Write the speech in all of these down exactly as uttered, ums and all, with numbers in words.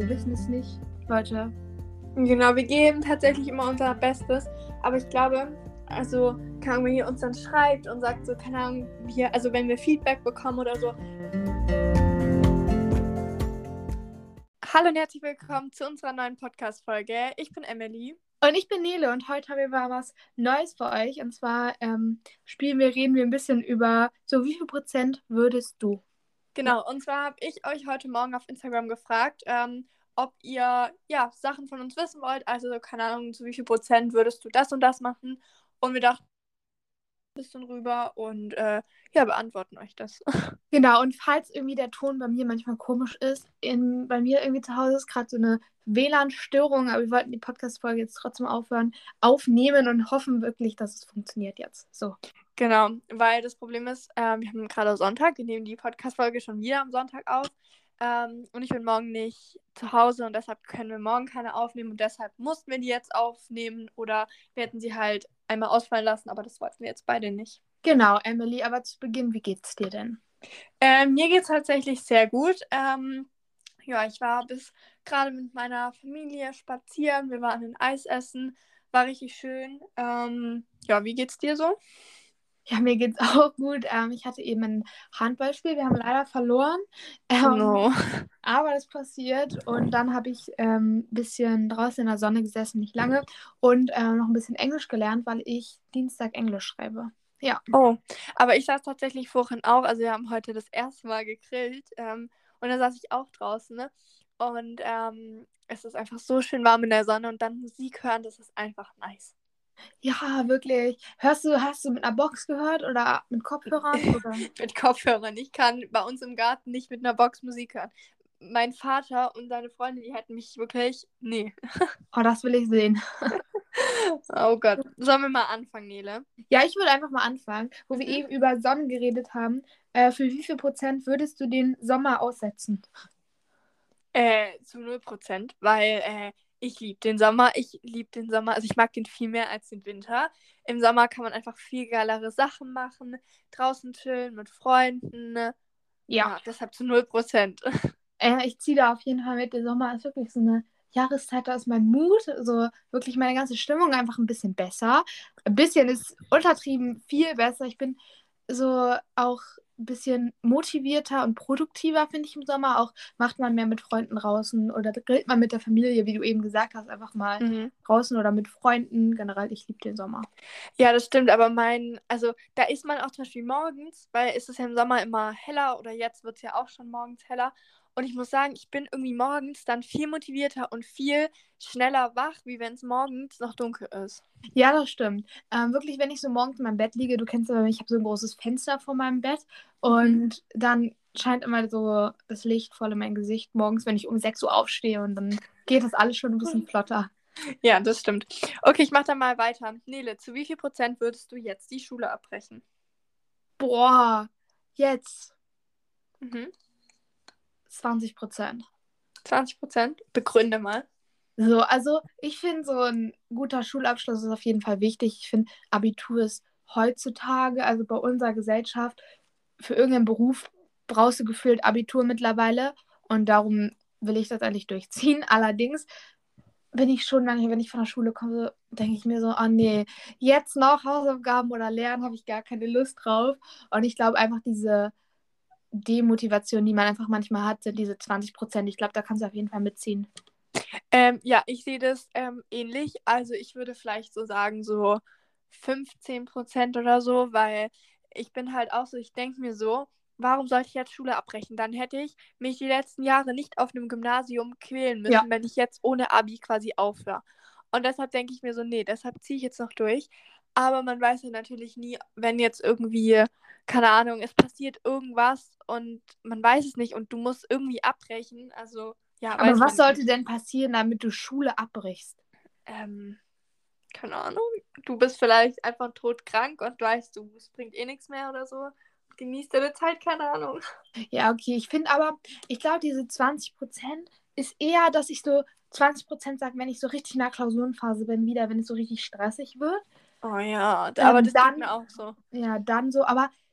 wir wissen es nicht, Leute. Genau, wir geben tatsächlich immer unser Bestes, aber ich glaube, also, keine Ahnung, wenn ihr uns dann schreibt und sagt so, keine Ahnung, wir, also wenn wir Feedback bekommen oder so. Hallo und herzlich willkommen zu unserer neuen Podcast-Folge. Ich bin Emily. Und ich bin Nele und heute haben wir mal was Neues für euch. Und zwar ähm, spielen wir, reden wir ein bisschen über, so wie viel Prozent würdest du? Genau, und zwar habe ich euch heute Morgen auf Instagram gefragt, ähm, ob ihr ja Sachen von uns wissen wollt. Also, keine Ahnung, zu wie viel Prozent würdest du das und das machen? Und wir dachten ein bisschen rüber und äh, ja, beantworten euch das. Genau, und falls irgendwie der Ton bei mir manchmal komisch ist, in, bei mir irgendwie zu Hause ist gerade so eine W L A N-Störung, aber wir wollten die Podcast-Folge jetzt trotzdem aufhören, aufnehmen und hoffen wirklich, dass es funktioniert jetzt. So. Genau, weil das Problem ist, äh, wir haben gerade Sonntag, wir nehmen die Podcast-Folge schon wieder am Sonntag auf ähm, und ich bin morgen nicht zu Hause und deshalb können wir morgen keine aufnehmen und deshalb mussten wir die jetzt aufnehmen oder wir hätten sie halt einmal ausfallen lassen, aber das wollten wir jetzt beide nicht. Genau, Emily, aber zu Beginn, wie geht's dir denn? Ähm, mir geht es tatsächlich sehr gut. Ähm, ja, ich war bis gerade mit meiner Familie spazieren, wir waren ein Eis essen, war richtig schön. Ähm, ja, wie geht's dir so? Ja, mir geht's auch gut. Ähm, ich hatte eben ein Handballspiel, wir haben leider verloren. Oh Ähm, no. aber das passiert und dann habe ich ein ähm, bisschen draußen in der Sonne gesessen, nicht lange, und äh, noch ein bisschen Englisch gelernt, weil ich Dienstag Englisch schreibe. Ja. Oh, aber ich saß tatsächlich vorhin auch, also wir haben heute das erste Mal gegrillt ähm, und da saß ich auch draußen, ne? Und ähm, es ist einfach so schön warm in der Sonne und dann Musik hören, das ist einfach nice. Ja, wirklich. Hörst du, hast du mit einer Box gehört oder mit Kopfhörern? Oder? Mit Kopfhörern. Ich kann bei uns im Garten nicht mit einer Box Musik hören. Mein Vater und seine Freunde, die hätten mich wirklich. Nee. Oh, das will ich sehen. Oh Gott. Sollen wir mal anfangen, Nele? Ja, ich würde einfach mal anfangen, wo wir Mhm. eben über Sonnen geredet haben. Äh, für wie viel Prozent würdest du den Sommer aussetzen? Äh, zu null Prozent, weil äh, ich liebe den Sommer. Ich liebe den Sommer. Also ich mag den viel mehr als den Winter. Im Sommer kann man einfach viel geilere Sachen machen. Draußen chillen mit Freunden. Ne? Ja. Ja, deshalb zu null Prozent. Äh, ich ziehe da auf jeden Fall mit. Der Sommer ist wirklich so eine Jahreszeit, da ist mein Mut, so wirklich meine ganze Stimmung einfach ein bisschen besser. Ein bisschen ist untertrieben viel besser. Ich bin so auch ein bisschen motivierter und produktiver, finde ich im Sommer. Auch macht man mehr mit Freunden draußen oder grillt man mit der Familie, wie du eben gesagt hast, einfach mal Mhm. draußen oder mit Freunden. Generell, ich liebe den Sommer. Ja, das stimmt, aber mein, also da ist man auch zum Beispiel morgens, weil es ist ja im Sommer immer heller oder jetzt wird es ja auch schon morgens heller. Und ich muss sagen, ich bin irgendwie morgens dann viel motivierter und viel schneller wach, wie wenn es morgens noch dunkel ist. Ja, das stimmt. Ähm, wirklich, wenn ich so morgens in meinem Bett liege, du kennst aber, ich habe so ein großes Fenster vor meinem Bett Mhm. und dann scheint immer so das Licht voll in mein Gesicht morgens, wenn ich um sechs Uhr aufstehe und dann geht das alles schon ein bisschen flotter. Ja, das stimmt. Okay, ich mache dann mal weiter. Nele, zu wie viel Prozent würdest du jetzt die Schule abbrechen? Boah, jetzt Mhm. zwanzig Prozent. zwanzig Prozent? Begründe mal. So, also ich finde, so ein guter Schulabschluss ist auf jeden Fall wichtig. Ich finde, Abitur ist heutzutage, also bei unserer Gesellschaft, für irgendeinen Beruf brauchst du gefühlt Abitur mittlerweile und darum will ich das eigentlich durchziehen. Allerdings bin ich schon manchmal, wenn ich von der Schule komme, denke ich mir so, oh nee, jetzt noch Hausaufgaben oder Lernen, habe ich gar keine Lust drauf. Und ich glaube einfach diese Demotivation, die man einfach manchmal hat, sind diese zwanzig Prozent. Ich glaube, da kannst du auf jeden Fall mitziehen. Ähm, ja, ich sehe das ähm, ähnlich. Also ich würde vielleicht so sagen, so fünfzehn Prozent oder so, weil ich bin halt auch so, ich denke mir so, warum sollte ich jetzt Schule abbrechen? Dann hätte ich mich die letzten Jahre nicht auf einem Gymnasium quälen Ja. müssen, wenn ich jetzt ohne Abi quasi aufhöre. Und deshalb denke ich mir so, nee, deshalb ziehe ich jetzt noch durch. Aber man weiß ja natürlich nie, wenn jetzt irgendwie, keine Ahnung, es passiert irgendwas und man weiß es nicht und du musst irgendwie abbrechen. Also, ja, Aber weiß was man sollte nicht. denn passieren, damit du Schule abbrichst? Ähm, keine Ahnung. Du bist vielleicht einfach todkrank und weißt, du, es bringt eh nichts mehr oder so. Genießt deine Zeit, keine Ahnung. Ja, okay. Ich finde aber, ich glaube, diese zwanzig Prozent ist eher, dass ich so zwanzig Prozent sage, wenn ich so richtig in der Klausurenphase bin, wieder, wenn es so richtig stressig wird. Oh ja, aber Ähm, das geht dann, mir auch so. ja, dann so, aber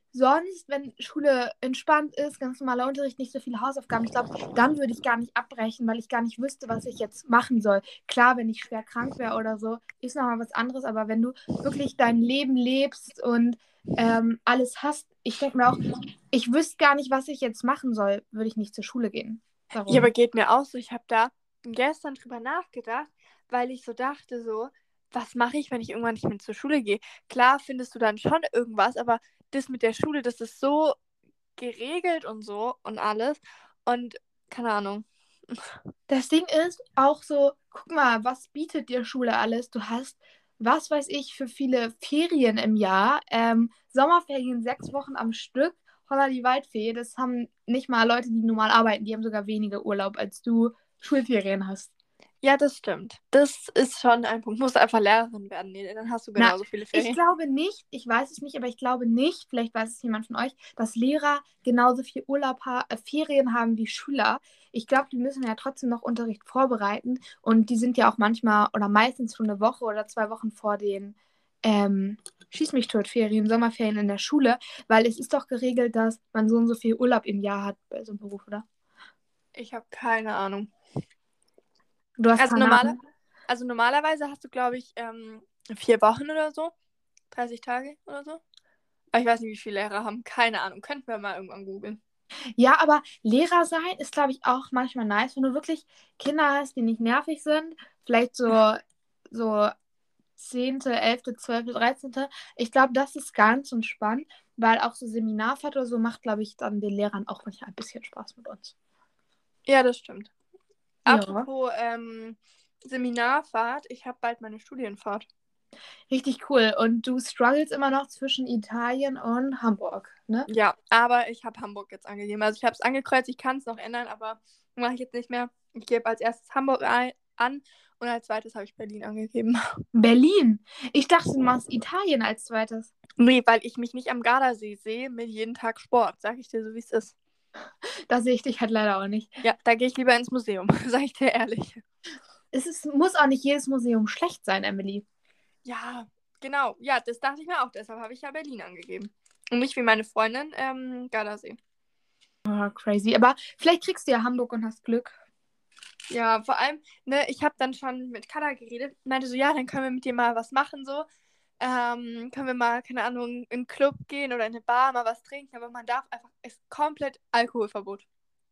sonst, wenn Schule entspannt ist, ganz normaler Unterricht, nicht so viele Hausaufgaben, ich glaube, dann würde ich gar nicht abbrechen, weil ich gar nicht wüsste, was ich jetzt machen soll. Klar, wenn ich schwer krank wäre oder so, ist nochmal was anderes, aber wenn du wirklich dein Leben lebst und ähm, alles hast, ich denke mir auch, ich wüsste gar nicht, was ich jetzt machen soll, würde ich nicht zur Schule gehen. Ja, aber Warum? geht mir auch so. Ich habe da gestern drüber nachgedacht, weil ich so dachte, so, was mache ich, wenn ich irgendwann nicht mehr zur Schule gehe? Klar findest du dann schon irgendwas, aber das mit der Schule, das ist so geregelt und so und alles. Und keine Ahnung. Das Ding ist auch so, guck mal, was bietet dir Schule alles? Du hast, was weiß ich, für viele Ferien im Jahr. Ähm, Sommerferien sechs Wochen am Stück. Holla die Waldfee, das haben nicht mal Leute, die normal arbeiten. Die haben sogar weniger Urlaub, als du Schulferien hast. Ja, das stimmt. Das ist schon ein Punkt. Du musst einfach Lehrerin werden. Nee, dann hast du Na, genauso viele ich Ferien. glaube nicht, ich weiß es nicht, aber ich glaube nicht, vielleicht weiß es jemand von euch, dass Lehrer genauso viel Urlaub ha äh, Ferien haben wie Schüler. Ich glaube, die müssen ja trotzdem noch Unterricht vorbereiten und die sind ja auch manchmal oder meistens schon eine Woche oder zwei Wochen vor den ähm, Schieß mich tot Ferien, Sommerferien in der Schule, weil es ist doch geregelt, dass man so und so viel Urlaub im Jahr hat bei so einem Beruf, oder? Ich habe keine Ahnung. Du hast Also, keine normale, Ahnung. also normalerweise hast du, glaube ich, ähm, vier Wochen oder so. dreißig Tage oder so. Aber ich weiß nicht, wie viele Lehrer haben. Keine Ahnung. Könnten wir mal irgendwann googeln. Ja, aber Lehrer sein ist, glaube ich, auch manchmal nice, wenn du wirklich Kinder hast, die nicht nervig sind. Vielleicht so, so zehnte, elfte, zwölfte, dreizehnte. Ich glaube, das ist ganz entspannt, weil auch so Seminarfahrt oder so macht, glaube ich, dann den Lehrern auch manchmal ein bisschen Spaß mit uns. Ja, das stimmt. Ja. Apropos ähm, Seminarfahrt, ich habe bald meine Studienfahrt. Richtig cool. Und du struggles immer noch zwischen Italien und Hamburg, ne? Ja, aber ich habe Hamburg jetzt angegeben. Also ich habe es angekreuzt, ich kann es noch ändern, aber mache ich jetzt nicht mehr. Ich gebe als erstes Hamburg ein, an und als zweites habe ich Berlin angegeben. Berlin. Ich dachte, du machst Italien als zweites. Nee, weil ich mich nicht am Gardasee sehe mit jeden Tag Sport, sag ich dir so, wie es ist. Da sehe ich dich halt leider auch nicht. Ja, da gehe ich lieber ins Museum, sag ich dir ehrlich. Es ist, muss auch nicht jedes Museum schlecht sein, Emily. Ja, genau. Ja, das dachte ich mir auch. Deshalb habe ich ja Berlin angegeben. Und nicht wie meine Freundin ähm, Gardasee. Oh, crazy. Aber vielleicht kriegst du ja Hamburg und hast Glück. Ja, vor allem, ne, ich habe dann schon mit Kada geredet, meinte so, ja, dann können wir mit dir mal was machen, so. Ähm, können wir mal, keine Ahnung, in einen Club gehen oder in eine Bar, mal was trinken, aber man darf einfach, es ist komplett Alkoholverbot.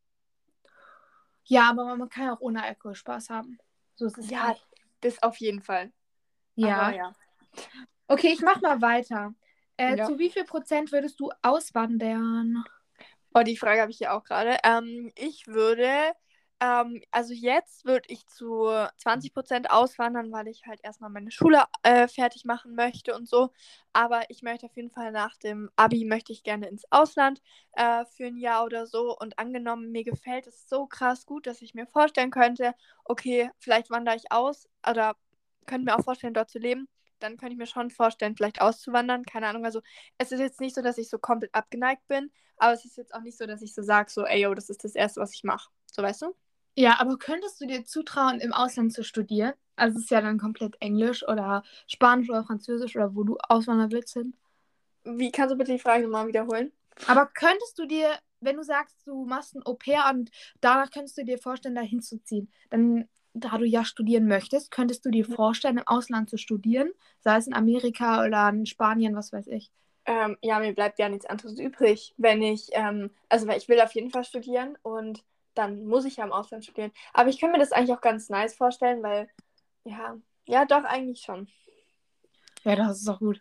Ja, aber man kann ja auch ohne Alkohol Spaß haben. So ist es ja Ja, nicht. das auf jeden Fall. Aber Ja. ja. Okay, ich mach mal weiter. Äh, Ja. zu wie viel Prozent würdest du auswandern? Oh, die Frage habe ich hier auch gerade. Ähm, ich würde, ähm, also jetzt würde ich zu zwanzig Prozent auswandern, weil ich halt erstmal meine Schule äh, fertig machen möchte und so. Aber ich möchte auf jeden Fall nach dem Abi, möchte ich gerne ins Ausland äh, für ein Jahr oder so. Und angenommen, mir gefällt es so krass gut, dass ich mir vorstellen könnte, okay, vielleicht wandere ich aus oder könnte mir auch vorstellen, dort zu leben. Dann könnte ich mir schon vorstellen, vielleicht auszuwandern. Keine Ahnung. Also es ist jetzt nicht so, dass ich so komplett abgeneigt bin. Aber es ist jetzt auch nicht so, dass ich so sage, so, ey, yo, das ist das Erste, was ich mache. So, weißt du? Ja, aber könntest du dir zutrauen, im Ausland zu studieren? Also es ist ja dann komplett Englisch oder Spanisch oder Französisch oder wo du auswandern willst hin. Wie kannst du bitte die Frage nochmal wiederholen? Aber könntest du dir, wenn du sagst, du machst ein Au-pair und danach könntest du dir vorstellen, da hinzuziehen, dann, da du ja studieren möchtest, könntest du dir vorstellen, im Ausland zu studieren, sei es in Amerika oder in Spanien, was weiß ich. Ähm, ja, mir bleibt ja nichts anderes übrig, wenn ich, ähm, also weil ich will auf jeden Fall studieren und dann muss ich ja im Ausland studieren. Aber ich kann mir das eigentlich auch ganz nice vorstellen, weil, ja, ja, doch, eigentlich schon. Ja, das ist auch gut.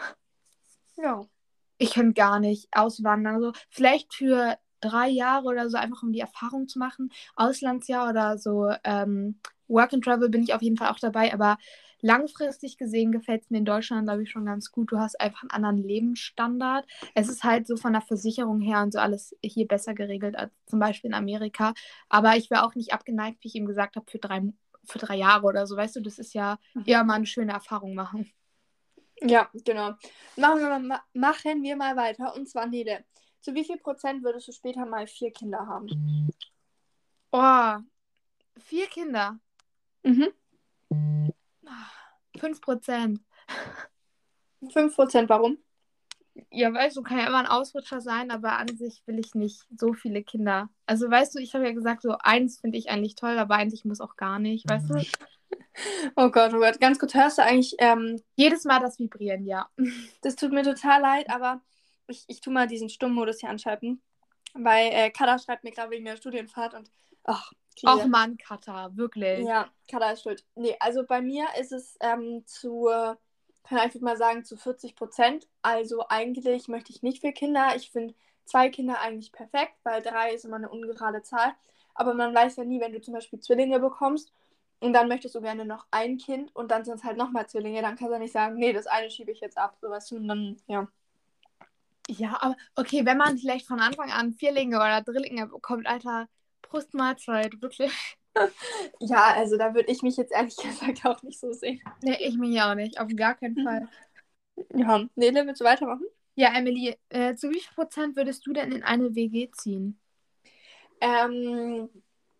Ja. Ich könnte gar nicht auswandern. Also vielleicht für drei Jahre oder so, einfach um die Erfahrung zu machen. Auslandsjahr oder so ähm, Work and Travel bin ich auf jeden Fall auch dabei. Aber langfristig gesehen gefällt es mir in Deutschland, glaube ich, schon ganz gut. Du hast einfach einen anderen Lebensstandard. Es ist halt so von der Versicherung her und so alles hier besser geregelt als zum Beispiel in Amerika. Aber ich wäre auch nicht abgeneigt, wie ich eben gesagt habe, für drei, für drei Jahre oder so. Weißt du, das ist ja eher mal eine schöne Erfahrung machen. Ja, genau. Machen wir mal, machen wir mal weiter. Und zwar, Nele, zu wie viel Prozent würdest du später mal vier Kinder haben? Oh, vier Kinder. Mhm. Fünf Prozent. fünf Prozent, warum? Ja, weißt du, kann ja immer ein Ausrutscher sein, aber an sich will ich nicht so viele Kinder. Also, weißt du, ich habe ja gesagt, so eins finde ich eigentlich toll, aber eins, ich muss auch gar nicht, weißt du? Oh Gott, oh Gott. Ganz kurz, hörst du eigentlich, ähm, Jedes Mal das Vibrieren, ja. das tut mir total leid, aber ich, ich tu mal diesen Stummmodus hier anschalten, weil äh, Kada schreibt mir gerade wegen der Studienfahrt und ach, Och Krise. Mann, Katha, wirklich. Ja, Kada ist schuld. Nee, also bei mir ist es ähm, zu, kann ich mal sagen, zu vierzig Prozent. Also eigentlich möchte ich nicht viel Kinder. Ich finde zwei Kinder eigentlich perfekt, weil drei ist immer eine ungerade Zahl. Aber man weiß ja nie, wenn du zum Beispiel Zwillinge bekommst und dann möchtest du gerne noch ein Kind und dann sind es halt nochmal Zwillinge, dann kannst du nicht sagen, nee, das eine schiebe ich jetzt ab, so weißt du, und dann, ja. Ja, aber okay, wenn man vielleicht von Anfang an Vierlinge oder Drillinge bekommt, Alter, Brustmahlzeit, wirklich. Ja, also da würde ich mich jetzt ehrlich gesagt auch nicht so sehen. Nee, ich mich auch nicht, auf gar keinen Fall. Ja, Nele, willst du weitermachen? Ja, Emily, äh, zu wie viel Prozent würdest du denn in eine W G ziehen? Ähm,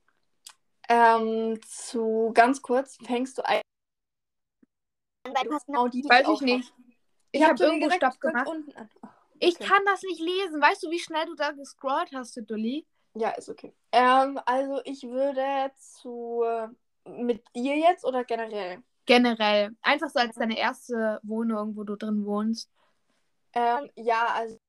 ähm, zu ganz kurz, fängst du ein, weil du hast genau die, die ich Weiß ich auch habe. nicht. Ich Ich habe habe zu dir irgendwo gesagt, du Stopp fängst gemacht. unten an. Oh, Ich okay. kann das nicht lesen. Weißt du, wie schnell du da gescrollt hast, du Dulli? Ja, ist okay. Ähm, also ich würde zu mit dir jetzt oder generell? Generell. Einfach so als deine erste Wohnung, wo du drin wohnst. Ähm, ja, also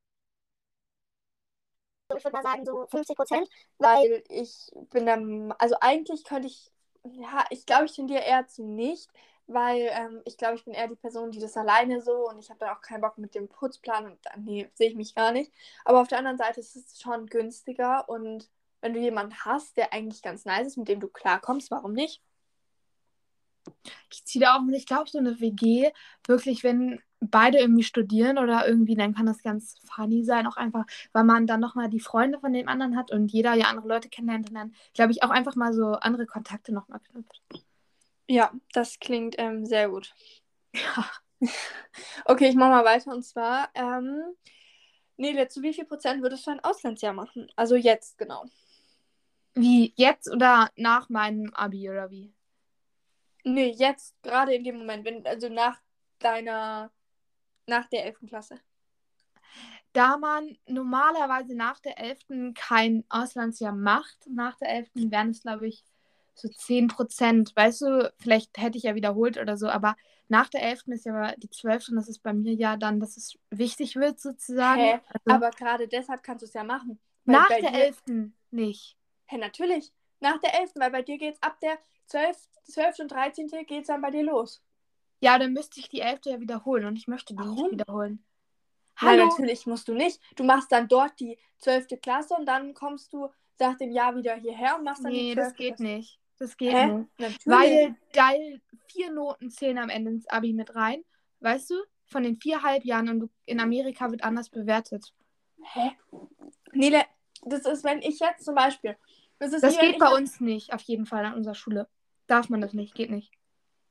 ich würde mal sagen so fünfzig Prozent, weil ich bin dann, also eigentlich könnte ich, ja, ich glaube, ich tendiere eher zu nicht, weil ähm, ich glaube, ich bin eher die Person, die das alleine so und ich habe dann auch keinen Bock mit dem Putzplan und dann, nee, sehe ich mich gar nicht. Aber auf der anderen Seite ist es schon günstiger und wenn du jemanden hast, der eigentlich ganz nice ist, mit dem du klarkommst, warum nicht? Ich ziehe da auch nicht, ich glaube, so eine W G, wirklich, wenn beide irgendwie studieren oder irgendwie, dann kann das ganz funny sein, auch einfach, weil man dann nochmal die Freunde von dem anderen hat und jeder ja andere Leute kennenlernt und dann, glaube ich, auch einfach mal so andere Kontakte nochmal knüpft. Ja, das klingt ähm, sehr gut. Ja. Okay, ich mache mal weiter und zwar, ähm, Nele, zu wie viel Prozent würdest du ein Auslandsjahr machen? Also jetzt, genau. Wie, jetzt oder nach meinem Abi oder wie? Nee, jetzt, gerade in dem Moment, wenn, also nach deiner, nach der elften Klasse. Da man normalerweise nach der elften kein Auslandsjahr macht, nach der elften wären es, glaube ich, so zehn Prozent. Weißt du, vielleicht hätte ich ja wiederholt oder so, aber nach der elften ist ja die zwölfte und das ist bei mir ja dann, dass es wichtig wird sozusagen. Hä? Also Aber gerade deshalb kannst du es ja machen. Weil nach bei der dir, elften nicht. hä, natürlich, nach der elften, weil bei dir geht es ab der zwölften. zwölfte und dreizehnte geht es dann bei dir los. Ja, dann müsste ich die elfte ja wiederholen und ich möchte die nicht Warum? wiederholen. Nein, Hallo? natürlich musst du nicht. Du machst dann dort die zwölfte Klasse und dann kommst du nach dem Jahr wieder hierher und machst dann die Nee, das zwölfte geht Klasse. nicht. Das geht Hä? nicht. Natürlich. Weil deine vier Noten zählen am Ende ins Abi mit rein. Weißt du? Von den vier Halbjahren und du, in Amerika wird anders bewertet. Hä? Nele, das ist, wenn ich jetzt zum Beispiel, das ist wie Das wenn geht ich bei jetzt, uns nicht, auf jeden Fall an unserer Schule. Darf man das nicht, geht nicht.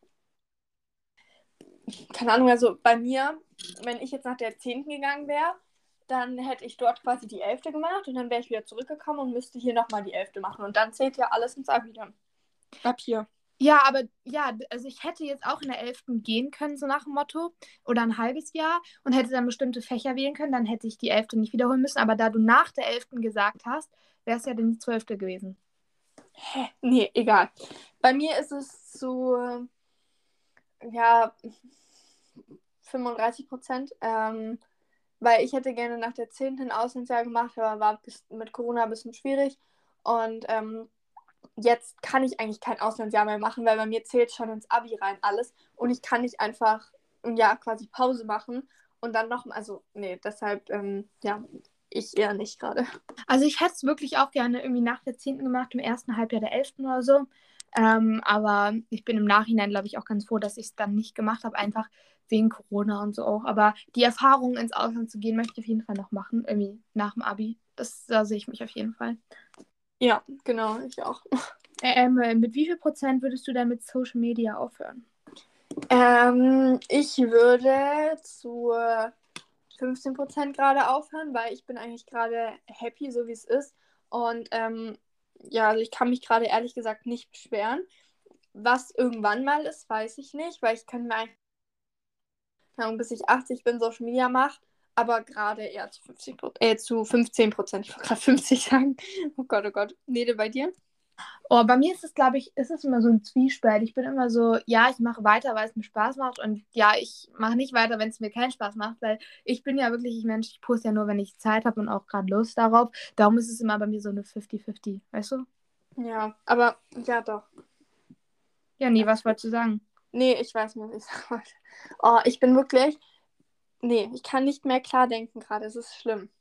keine Ahnung, also bei mir, wenn ich jetzt nach der zehnten gegangen wäre, dann hätte ich dort quasi die elfte gemacht und dann wäre ich wieder zurückgekommen und müsste hier nochmal die elfte machen. Und dann zählt ja alles ins Abi dann. Ab hier. Ja, aber ja, also ich hätte jetzt auch in der elften gehen können, so nach dem Motto, oder ein halbes Jahr und hätte dann bestimmte Fächer wählen können, dann hätte ich die elfte nicht wiederholen müssen. Aber da du nach der elften gesagt hast, wäre es ja dann die zwölfte gewesen. Hä? Nee, egal. Bei mir ist es so, ja, fünfunddreißig Prozent. Ähm, weil ich hätte gerne nach der zehnten ein Auslandsjahr gemacht, aber war bis, mit Corona ein bisschen schwierig. Und ähm, jetzt kann ich eigentlich kein Auslandsjahr mehr machen, weil bei mir zählt schon ins Abi rein alles. Und ich kann nicht einfach ein Jahr quasi Pause machen und dann noch, also nee, deshalb, ähm, ja, ich eher nicht gerade. Also ich hätte es wirklich auch gerne irgendwie nach der zehnten gemacht, im ersten Halbjahr der elften oder so. Ähm, aber ich bin im Nachhinein, glaube ich, auch ganz froh, dass ich es dann nicht gemacht habe, einfach wegen Corona und so auch. Aber die Erfahrung, ins Ausland zu gehen, möchte ich auf jeden Fall noch machen, irgendwie nach dem Abi. Das, da sehe ich mich auf jeden Fall. Ja, genau, ich auch. Ähm, mit wie viel Prozent würdest du dann mit Social Media aufhören? Ähm, ich würde zu fünfzehn Prozent gerade aufhören, weil ich bin eigentlich gerade happy, so wie es ist. Und ähm, ja, also ich kann mich gerade ehrlich gesagt nicht beschweren. Was irgendwann mal ist, weiß ich nicht, weil ich kann mir eigentlich, keine Ahnung, bis ich achtzig bin, Social Media mache. aber gerade eher zu fünfzig Prozent, äh, zu fünfzehn Prozent. Ich wollte gerade fünfzig sagen. Oh Gott, oh Gott. Nede, bei dir? Oh, bei mir ist es, glaube ich, ist es immer so ein Zwiespalt. Ich bin immer so, ja, ich mache weiter, weil es mir Spaß macht und ja, ich mache nicht weiter, wenn es mir keinen Spaß macht, weil ich bin ja wirklich ein Mensch, ich poste ja nur, wenn ich Zeit habe und auch gerade Lust darauf. Darum ist es immer bei mir so eine fünfzig fünfzig, weißt du? Ja, aber ja doch. Ja, nee, was wolltest du sagen? Nee, ich weiß nicht, was ich sagen wollte. Oh, ich bin wirklich. Nee, ich kann nicht mehr klar denken gerade. Es ist schlimm.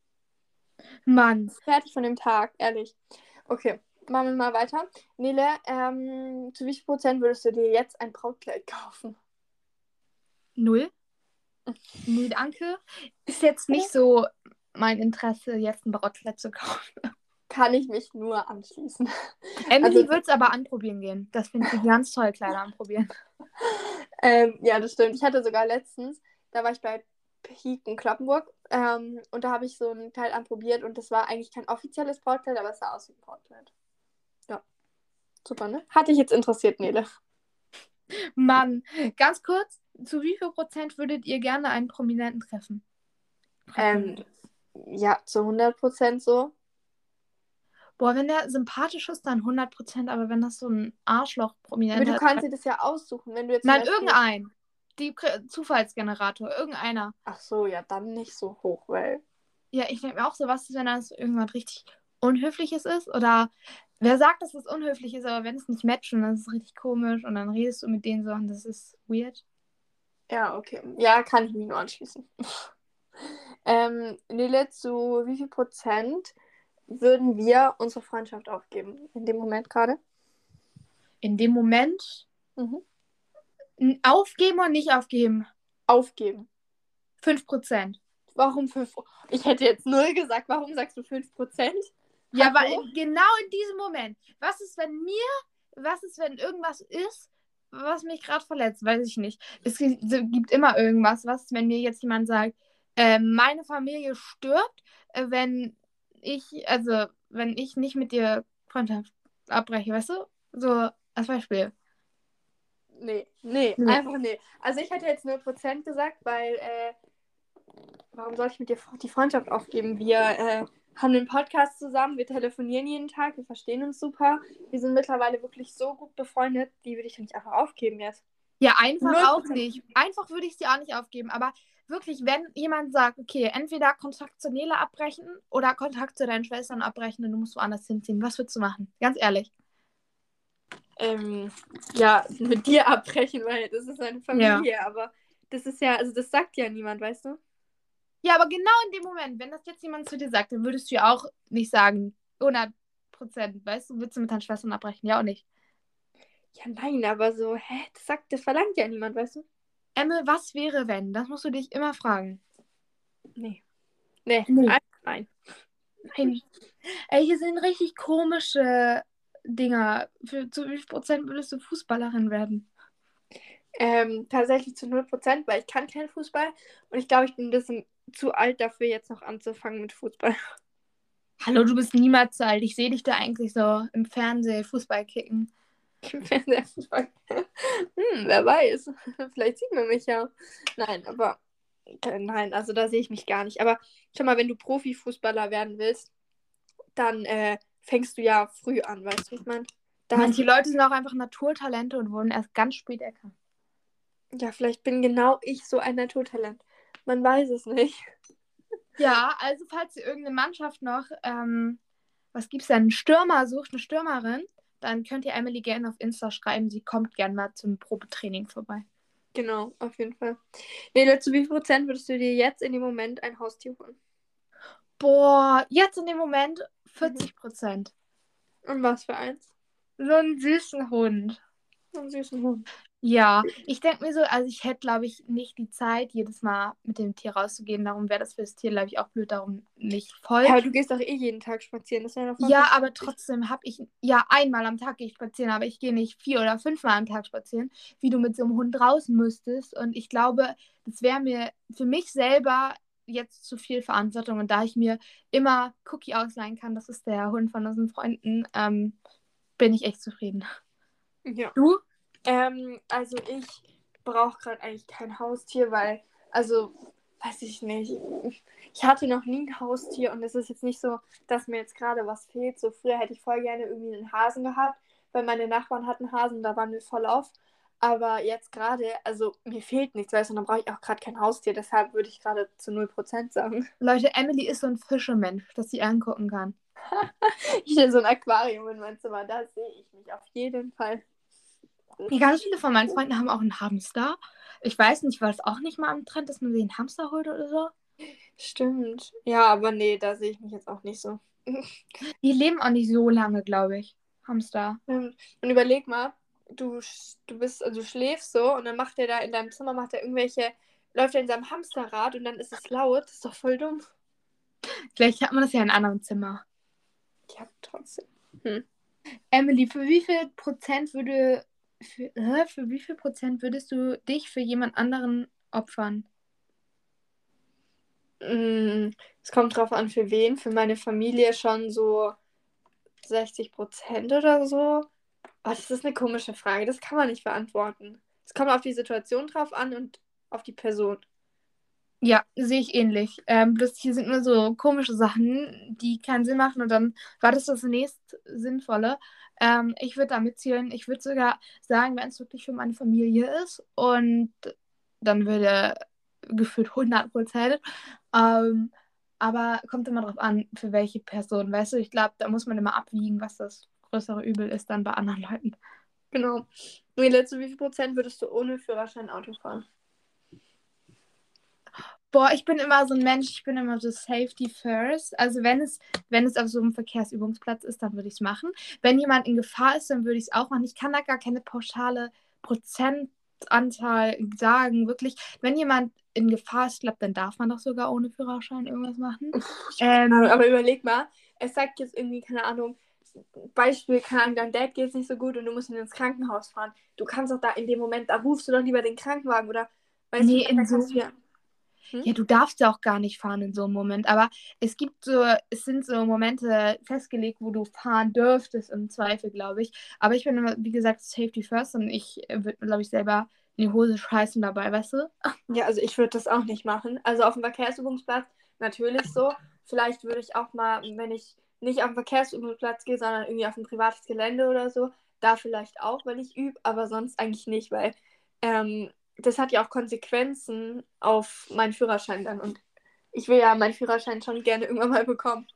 Mann, Fertig von dem Tag, ehrlich. Okay, machen wir mal weiter. Nele, ähm, zu wie viel Prozent würdest du dir jetzt ein Brautkleid kaufen? null? Nee, danke. Ist jetzt nicht so mein Interesse, jetzt ein Brautkleid zu kaufen. Kann ich mich nur anschließen. Emily Also, würde es aber anprobieren gehen. Das findet sie ganz toll, Kleider anprobieren. ähm, ja, das stimmt. Ich hatte sogar letztens, da war ich bei Peak in Kloppenburg ähm, und da habe ich so ein Kleid anprobiert und das war eigentlich kein offizielles Brautkleid, aber es sah aus wie ein Brautkleid. Ja, super, ne? Hatte ich jetzt interessiert, Nele. Mann, ganz kurz, zu wie viel Prozent würdet ihr gerne einen Prominenten treffen? Ähm, ja, zu hundert Prozent so. Boah, wenn der sympathisch ist, dann hundert Prozent, aber wenn das so ein Aber du Arschloch-Prominenter kannst ist. dir das ja aussuchen, wenn du jetzt zum Nein, Beispiel. irgendein. Die K- Zufallsgenerator, irgendeiner. Ach so, ja, dann nicht so hoch, weil. Ja, ich denke mir auch so, was ist, wenn das irgendwas richtig Unhöfliches ist? Oder wer sagt, dass es unhöflich ist, aber wenn es nicht matcht und das ist richtig komisch und dann redest du mit denen so und das ist weird. Ja, okay. Ja, kann ich mich nur anschließen. ähm, Nele, zu wie viel Prozent würden wir unsere Freundschaft aufgeben? In dem Moment gerade? In dem Moment Mhm. n- aufgeben oder nicht aufgeben? Aufgeben. fünf Prozent. Warum fünf? Ich hätte jetzt null gesagt. Warum sagst du fünf Prozent? Ja, aber Hallo? in, genau in diesem Moment. Was ist, wenn mir, was ist, wenn irgendwas ist, was mich gerade verletzt? Weiß ich nicht. Es gi- so- gibt immer irgendwas. Was ist, wenn mir jetzt jemand sagt, äh, meine Familie stirbt, äh, wenn ich, also, wenn ich nicht mit dir Freundschaft abbreche, weißt du? So als Beispiel. Nee, nee, Nee. einfach nee. Also ich hätte jetzt null Prozent gesagt, weil äh, warum soll ich mit dir die Freundschaft aufgeben? Wir äh, haben einen Podcast zusammen, wir telefonieren jeden Tag, wir verstehen uns super. Wir sind mittlerweile wirklich so gut befreundet, die würde ich nicht einfach aufgeben jetzt. Ja, einfach Null auch Prozent. nicht. Einfach würde ich sie auch nicht aufgeben. Aber wirklich, wenn jemand sagt, okay, entweder Kontakt zur Nele abbrechen oder Kontakt zu deinen Schwestern abbrechen und du musst woanders hinziehen, was würdest du machen? Ganz ehrlich. Ähm, ja, mit dir abbrechen, weil das ist eine Ja. Familie, aber das ist ja, also das sagt ja niemand, weißt du? Ja, aber genau in dem Moment, wenn das jetzt jemand zu dir sagt, dann würdest du ja auch nicht sagen, hundert Prozent, weißt du, würdest du mit deinen Schwestern abbrechen? Ja, auch nicht. Ja, nein, aber so, hä, das sagt, das verlangt ja niemand, weißt du? Emme, was wäre, wenn? Das musst du dich immer fragen. Nee. Nee, Nee. einfach nein. Nein. Ey, hier sind richtig komische Dinger. Für zu wie viel Prozent würdest du Fußballerin werden? Ähm, tatsächlich zu null Prozent, weil ich kann keinen Fußball und ich glaube, ich bin ein bisschen zu alt dafür, jetzt noch anzufangen mit Fußball. Hallo, du bist niemals zu alt. Ich sehe dich da eigentlich so im Fernsehen Fußball kicken. Fußball. Hm, wer weiß. Vielleicht sieht man mich ja. Nein, aber äh, nein, also da sehe ich mich gar nicht. Aber schau mal, wenn du Profifußballer werden willst, dann äh, fängst du ja früh an, weißt du, wie ich meine? Da hast Manche Leute sind auch einfach Naturtalente und wurden erst ganz spät erkannt. ja, vielleicht bin genau ich so ein Naturtalent. Man weiß es nicht. Ja, also falls ihr irgendeine Mannschaft noch, ähm, was gibt's denn, einen Stürmer sucht, eine Stürmerin, dann könnt ihr Emily gerne auf Insta schreiben. Sie kommt gerne mal zum Probetraining vorbei. Genau, auf jeden Fall. Nee, zu wie viel Prozent würdest du dir jetzt in dem Moment ein Haustier holen? Boah, jetzt in dem Moment Mhm. vierzig Prozent. Und was für eins? So einen süßen Hund. So einen süßen Hund. Ja, ich denke mir so, also ich hätte, glaube ich, nicht die Zeit, jedes Mal mit dem Tier rauszugehen. Darum wäre das für das Tier, glaube ich, auch blöd, darum nicht voll. Ja, aber du gehst doch eh jeden Tag spazieren. Das wäre doch voll Ja, verständlich. aber trotzdem habe ich, ja, einmal am Tag gehe ich spazieren, aber ich gehe nicht vier oder fünfmal am Tag spazieren, wie du mit so einem Hund draußen müsstest. Und ich glaube, das wäre mir für mich selber jetzt zu viel Verantwortung. Und da ich mir immer Cookie ausleihen kann, das ist der Hund von unseren Freunden, ähm, bin ich echt zufrieden. Ja. Du? Ähm, also ich brauche gerade eigentlich kein Haustier, weil, also weiß ich nicht. Ich hatte noch nie ein Haustier und es ist jetzt nicht so, dass mir jetzt gerade was fehlt. So früher hätte ich voll gerne irgendwie einen Hasen gehabt, weil meine Nachbarn hatten Hasen, da waren wir voll auf. Aber jetzt gerade, also mir fehlt nichts, weißt du, und dann brauche ich auch gerade kein Haustier. Deshalb würde ich gerade zu null Prozent sagen. Leute, Emily ist so ein Fischemensch, das sie angucken kann. Ich stelle so ein Aquarium in mein Zimmer, da sehe ich mich auf jeden Fall. Ja, ganz viele von meinen Freunden haben auch einen Hamster. Ich weiß nicht, war es auch nicht mal am Trend, dass man sich einen Hamster holt oder so? Stimmt. Ja, aber nee, da sehe ich mich jetzt auch nicht so. Die leben auch nicht so lange, glaube ich. Hamster. Und, und überleg mal, du, sch- du bist, also du schläfst so und dann macht er da in deinem Zimmer, macht er irgendwelche, läuft er in seinem Hamsterrad und dann ist es laut. Das ist doch voll dumm. Vielleicht hat man das ja in einem anderen Zimmer. Ja, trotzdem. Hm. Emily, für wie viel Prozent würde, für, hä? Für wie viel Prozent würdest du dich für jemand anderen opfern? Mm, Es kommt drauf an, für wen. Für meine Familie schon so sechzig Prozent oder so. Oh, das ist eine komische Frage. Das kann man nicht beantworten. Es kommt auf die Situation drauf an und auf die Person. Ja, sehe ich ähnlich. Ähm, bloß hier sind nur so komische Sachen, die keinen Sinn machen und dann war das das nächst Sinnvolle. Ähm, ich würde da mitzielen. Ich würde sogar sagen, wenn es wirklich für meine Familie ist und dann würde gefühlt hundert Prozent. Ähm, aber kommt immer drauf an, für welche Person. Weißt du, ich glaube, da muss man immer abwiegen, was das größere Übel ist dann bei anderen Leuten. Genau. Nele, zu wie viel Prozent würdest du ohne Führerschein Auto fahren? Boah, ich bin immer so ein Mensch, ich bin immer so Safety first. Also wenn es, wenn es auf so einem Verkehrsübungsplatz ist, dann würde ich es machen. Wenn jemand in Gefahr ist, dann würde ich es auch machen. Ich kann da gar keine pauschale Prozentanzahl sagen, wirklich. Wenn jemand in Gefahr ist, glaube dann darf man doch sogar ohne Führerschein irgendwas machen. Aber, Ähm, aber überleg mal, es sagt jetzt irgendwie, keine Ahnung, Beispiel, keine Ahnung, dein Dad geht es nicht so gut und du musst ihn ins Krankenhaus fahren. Du kannst doch da in dem Moment, da rufst du doch lieber den Krankenwagen oder, weißt du, nee, da in kannst so du ja. Hm? Ja, du darfst ja auch gar nicht fahren in so einem Moment, aber es gibt so, es sind so Momente festgelegt, wo du fahren dürftest im Zweifel, glaube ich. Aber ich bin immer, wie gesagt, Safety first und ich würde mir, glaube ich, selber in die Hose scheißen dabei, weißt du? Ja, also ich würde das auch nicht machen. Also auf dem Verkehrsübungsplatz natürlich so. Vielleicht würde ich auch mal, wenn ich nicht auf den Verkehrsübungsplatz gehe, sondern irgendwie auf ein privates Gelände oder so, da vielleicht auch, wenn ich übe, aber sonst eigentlich nicht, weil ähm, das hat ja auch Konsequenzen auf meinen Führerschein dann und ich will ja meinen Führerschein schon gerne irgendwann mal bekommen.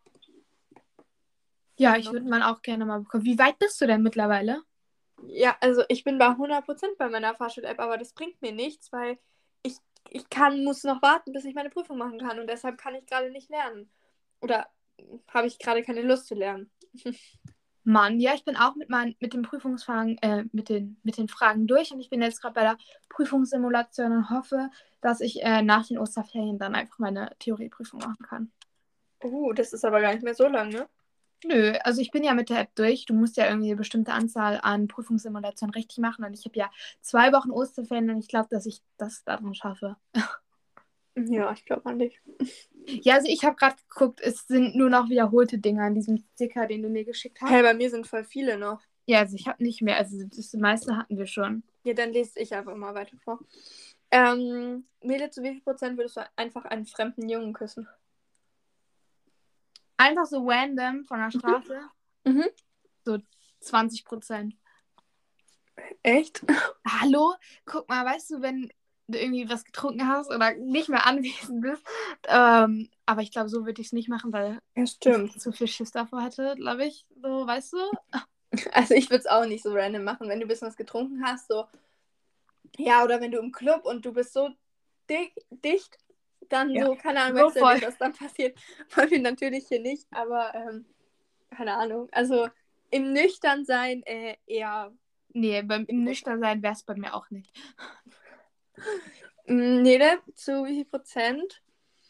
Ja, ich Genau. würde man auch gerne mal bekommen. Wie weit bist du denn mittlerweile? Ja, also ich bin bei hundert Prozent bei meiner Fahrschul-App, aber das bringt mir nichts, weil ich, ich kann, muss noch warten, bis ich meine Prüfung machen kann und deshalb kann ich gerade nicht lernen. Oder habe ich gerade keine Lust zu lernen. Mann, ja, ich bin auch mit, meinen, mit den Prüfungsfragen, äh, mit den, mit den Fragen durch und ich bin jetzt gerade bei der Prüfungssimulation und hoffe, dass ich äh, nach den Osterferien dann einfach meine Theorieprüfung machen kann. Uh, das ist aber gar nicht mehr so lang, ne? Nö, also ich bin ja mit der App durch. Du musst ja irgendwie eine bestimmte Anzahl an Prüfungssimulationen richtig machen. Und ich habe ja zwei Wochen Osterferien und ich glaube, dass ich das daran schaffe. Ja, ich glaube an dich. Ja, also ich habe gerade geguckt, es sind nur noch wiederholte Dinge an diesem Sticker, den du mir geschickt hast. Hey, bei mir sind voll viele noch. Ja, also ich habe nicht mehr. Also das meiste hatten wir schon. Ja, dann lese ich einfach mal weiter vor. Ähm, Mädel, zu wie viel Prozent würdest du einfach einen fremden Jungen küssen? Einfach so random von der Straße. Mhm. So zwanzig Prozent. Echt? Hallo? Guck mal, weißt du, wenn du irgendwie was getrunken hast oder nicht mehr anwesend bist. Ähm, aber ich glaube, so würde ich es nicht machen, weil Ja, ich stimmt. zu viel Schiss davor hätte, glaube ich. So, weißt du? Also ich würde es auch nicht so random machen, wenn du ein bisschen was getrunken hast, so. Ja, oder wenn du im Club und du bist so dick, dicht, dann Ja. so, keine Ahnung, So weißt du ja voll. nicht, was dann passiert. Wollen wir natürlich hier nicht, aber ähm, keine Ahnung. Also im Nüchternsein äh, eher. Nee, beim im Nüchternsein wäre es bei mir auch nicht. Mm, Nele, zu wie viel Prozent?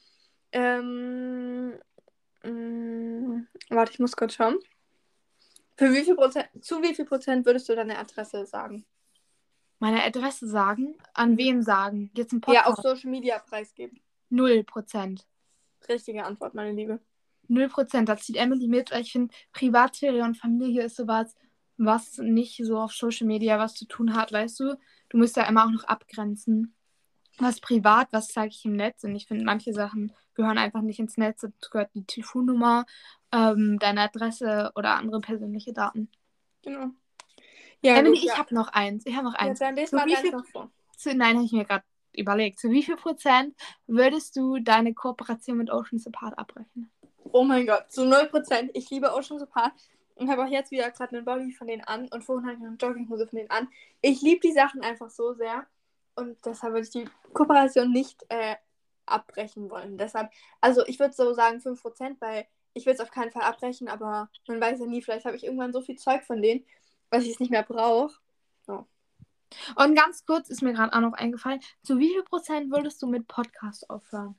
Ähm, mm, warte, ich muss kurz schauen. Für wie viel Prozent, zu wie viel Prozent würdest du deine Adresse sagen? Meine Adresse sagen? An Mhm. wem sagen? Jetzt im Ja, auf Podcast? Social Media preisgeben. Null Prozent. Richtige Antwort, meine Liebe. Null Prozent. Da zieht Emily mit, weil ich finde, Privatsphäre und Familie ist sowas, was nicht so auf Social Media was zu tun hat, weißt du? Du musst ja immer auch noch abgrenzen. was privat, was zeige ich im Netz. Und ich finde, manche Sachen gehören einfach nicht ins Netz. Dazu gehört die Telefonnummer, ähm, deine Adresse oder andere persönliche Daten. Genau. Ja, Emily, gut, ich ja. habe noch eins. Ich habe noch Ja, eins. dann lest Zu mal wie deins viel, noch vor. zu, nein, habe ich mir gerade überlegt. Zu wie viel Prozent würdest du deine Kooperation mit Oceans Apart abbrechen? Oh mein Gott, zu null Prozent. Ich liebe Oceans Apart und habe auch jetzt wieder gerade einen Bobby von denen an und vorhin hatte ich noch eine Jogginghose von denen an. Ich liebe die Sachen einfach so sehr und deshalb würde ich die Kooperation nicht äh, abbrechen wollen. Deshalb, also ich würde so sagen fünf Prozent, weil ich will es auf keinen Fall abbrechen, aber man weiß ja nie, vielleicht habe ich irgendwann so viel Zeug von denen, was ich es nicht mehr brauche. So. Und ganz kurz ist mir gerade auch noch eingefallen, zu wie viel Prozent würdest du mit Podcast aufhören?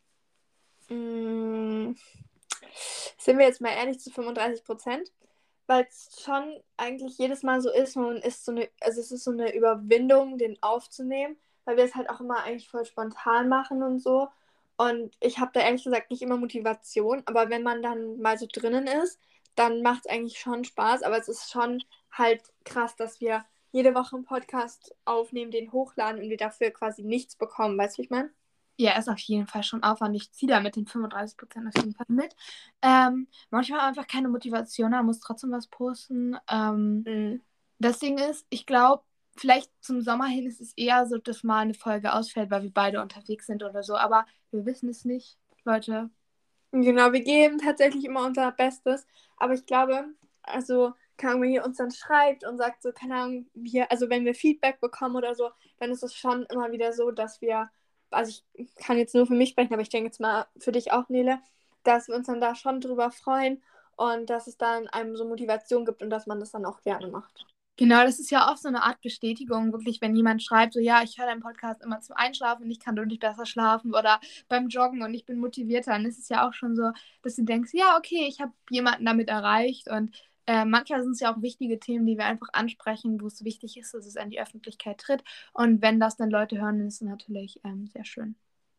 Mm, sind wir jetzt mal ehrlich zu fünfunddreißig Prozent, weil es schon eigentlich jedes Mal so ist, man ist so eine, also es ist so eine Überwindung, den aufzunehmen, weil wir es halt auch immer eigentlich voll spontan machen und so. Und ich habe da ehrlich gesagt nicht immer Motivation, aber wenn man dann mal so drinnen ist, dann macht es eigentlich schon Spaß. Aber es ist schon halt krass, dass wir jede Woche einen Podcast aufnehmen, den hochladen und wir dafür quasi nichts bekommen. Weißt du, wie ich meine? Ja, ist auf jeden Fall schon Aufwand. Ich ziehe da mit den fünfunddreißig Prozent auf jeden Fall mit. Ähm, manchmal einfach keine Motivation, da muss trotzdem was posten. Ähm, Mhm. das Ding ist, ich glaube, vielleicht zum Sommer hin ist es eher so, dass mal eine Folge ausfällt, weil wir beide unterwegs sind oder so. Aber wir wissen es nicht, Leute. Genau, wir geben tatsächlich immer unser Bestes, aber ich glaube, also, keine Ahnung, wenn ihr uns dann schreibt und sagt so, keine Ahnung, wir, also wenn wir Feedback bekommen oder so, dann ist es schon immer wieder so, dass wir, also ich kann jetzt nur für mich sprechen, aber ich denke jetzt mal für dich auch, Nele, dass wir uns dann da schon drüber freuen und dass es dann einem so Motivation gibt und dass man das dann auch gerne macht. Genau, das ist ja oft so eine Art Bestätigung, wirklich, wenn jemand schreibt, so, ja, ich höre deinen Podcast immer zum Einschlafen und ich kann durch besser schlafen oder beim Joggen und ich bin motivierter, dann ist es ja auch schon so, dass du denkst, ja, okay, ich habe jemanden damit erreicht und äh, manchmal sind es ja auch wichtige Themen, die wir einfach ansprechen, wo es wichtig ist, dass es an die Öffentlichkeit tritt und wenn das dann Leute hören, dann ist es natürlich ähm, sehr schön.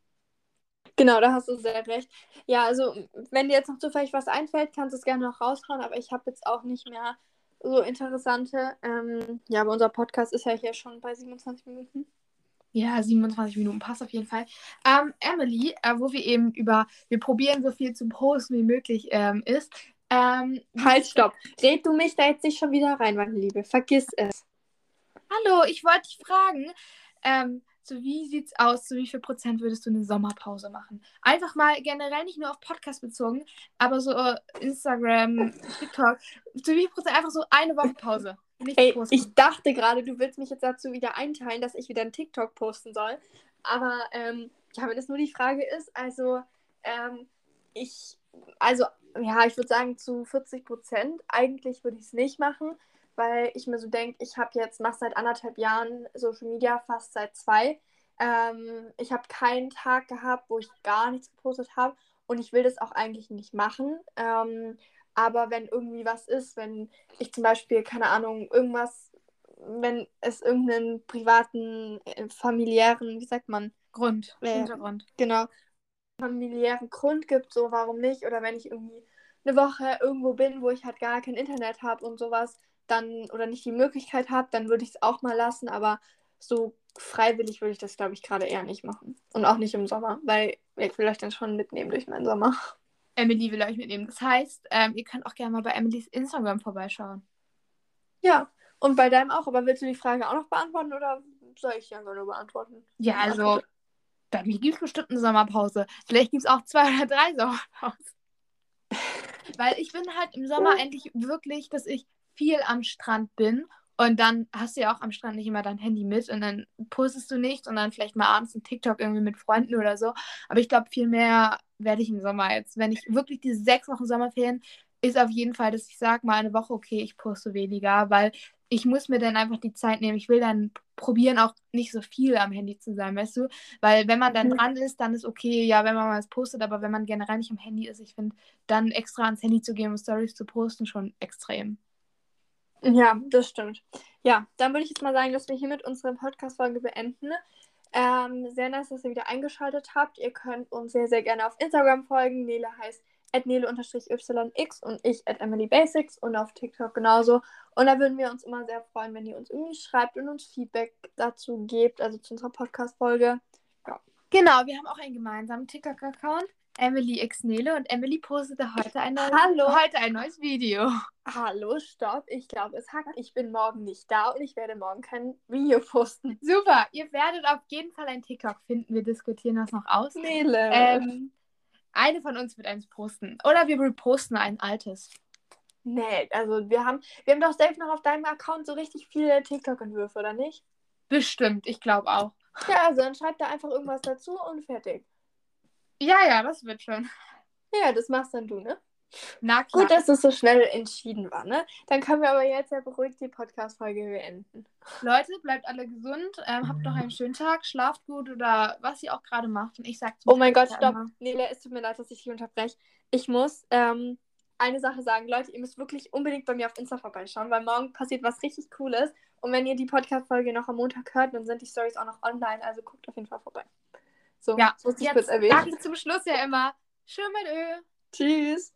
Genau, da hast du sehr recht. Ja, also wenn dir jetzt noch zufällig was einfällt, kannst du es gerne noch raushauen, aber ich habe jetzt auch nicht mehr so interessante. Ähm, ja, aber unser Podcast ist ja hier schon bei siebenundzwanzig Minuten. Ja, siebenundzwanzig Minuten passt auf jeden Fall. Ähm, Emily, äh, wo wir eben über, wir probieren so viel zu posten wie möglich ähm, ist. Ähm, wie Halt, sieht's stopp. Red du mich da jetzt nicht schon wieder rein, meine Liebe. Vergiss es. Hallo, ich wollte dich fragen, ähm, so wie sieht's aus, zu wie viel Prozent würdest du eine Sommerpause machen? Einfach mal generell nicht nur auf Podcast bezogen, aber so äh, Instagram, TikTok, zu wie viel Prozent einfach so eine Woche Pause, nichts Ey, ich posten. dachte gerade, du willst mich jetzt dazu wieder einteilen, dass ich wieder einen TikTok posten soll. Aber ähm, ja, wenn es nur die Frage ist, also ähm, ich, also ja, ich würde sagen zu vierzig Prozent. Eigentlich würde ich es nicht machen, weil ich mir so denke, ich habe jetzt, mache seit anderthalb Jahren Social Media, fast seit zwei. Ähm, ich habe keinen Tag gehabt, wo ich gar nichts gepostet habe und ich will das auch eigentlich nicht machen. Ähm, aber wenn irgendwie was ist, wenn ich zum Beispiel, keine Ahnung, irgendwas, wenn es irgendeinen privaten, äh, familiären, wie sagt man, Grund, äh, Hintergrund. genau, familiären Grund gibt, so warum nicht, oder wenn ich irgendwie eine Woche irgendwo bin, wo ich halt gar kein Internet habe und sowas, dann, oder nicht die Möglichkeit habe, dann würde ich es auch mal lassen, aber so freiwillig würde ich das, glaube ich, gerade eher nicht machen. Und auch nicht im Sommer, weil ich will euch dann schon mitnehmen durch meinen Sommer. Emily will euch mitnehmen. Das heißt, ähm, ihr könnt auch gerne mal bei Emilys Instagram vorbeischauen. Ja, und bei deinem auch, aber willst du die Frage auch noch beantworten oder soll ich die einfach nur beantworten? Ja, also, Beantwortet. bei mir gibt es bestimmt eine Sommerpause. Vielleicht gibt es auch zwei oder drei Sommerpausen. Weil ich bin halt im Sommer eigentlich wirklich, dass ich viel am Strand bin. Und dann hast du ja auch am Strand nicht immer dein Handy mit und dann postest du nicht und dann vielleicht mal abends ein TikTok irgendwie mit Freunden oder so. Aber ich glaube, viel mehr werde ich im Sommer jetzt. Wenn ich wirklich diese sechs Wochen Sommerferien, ist auf jeden Fall, dass ich sage, mal eine Woche, okay, ich poste weniger, weil ich muss mir dann einfach die Zeit nehmen. Ich will dann probieren, auch nicht so viel am Handy zu sein, weißt du? Weil wenn man dann Mhm. dran ist, dann ist okay, ja, wenn man mal was postet, aber wenn man generell nicht am Handy ist, ich finde, dann extra ans Handy zu gehen und Stories zu posten, schon extrem. Ja, das stimmt. Ja, dann würde ich jetzt mal sagen, dass wir hiermit unsere Podcast-Folge beenden. Ähm, sehr nice, dass ihr wieder eingeschaltet habt. Ihr könnt uns sehr, sehr gerne auf Instagram folgen. Nele heißt at nele-yx und ich at emilybasics und auf TikTok genauso. Und da würden wir uns immer sehr freuen, wenn ihr uns irgendwie schreibt und uns Feedback dazu gebt, also zu unserer Podcast-Folge. Genau, wir haben auch einen gemeinsamen TikTok-Account. Emily X Nele und Emily postete heute ein neues, Hallo. heute ein neues Video. Hallo, stopp. Ich glaube, es hackt. Ich bin morgen nicht da und ich werde morgen kein Video posten. Super, ihr werdet auf jeden Fall ein TikTok finden. Wir diskutieren das noch aus. Nele. Ähm, eine von uns wird eins posten. Oder wir reposten ein altes. Nee, also wir haben, wir haben doch selbst noch auf deinem Account so richtig viele TikTok-Entwürfe, oder nicht? Bestimmt, ich glaube auch. Ja, also dann schreib da einfach irgendwas dazu und fertig. Ja, ja, das wird schon. Ja, das machst dann du, ne? Na klar. Gut, dass es so schnell entschieden war, ne? Dann können wir aber jetzt ja beruhigt die Podcast-Folge beenden. Leute, bleibt alle gesund. Ähm, habt noch einen schönen Tag. Schlaft gut oder was ihr auch gerade macht. Und ich sag zum Oh mein Gott, Schluss stopp. immer- Nele, es tut mir leid, dass ich dich unterbreche. Ich muss ähm, eine Sache sagen. Leute, ihr müsst wirklich unbedingt bei mir auf Insta vorbeischauen, weil morgen passiert was richtig Cooles. Und wenn ihr die Podcast-Folge noch am Montag hört, dann sind die Stories auch noch online. Also guckt auf jeden Fall vorbei. So, Ja, das musste ich jetzt kurz erwähnen. sage ich zum Schluss ja immer, schön mit Ö. Tschüss.